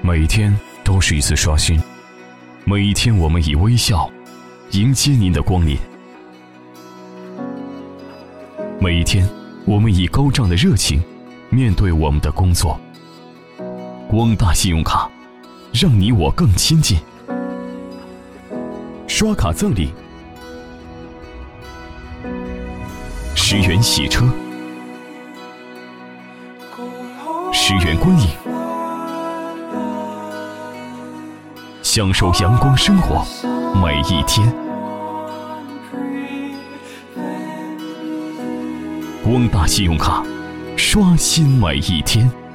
每一天都是一次刷新，每一天我们以微笑迎接您的光临，每一天我们以高涨的热情面对我们的工作。光大信用卡，让你我更亲近。刷卡赠礼10元洗车，10元观影，享受阳光生活每一天。光大信用卡，刷新每一天。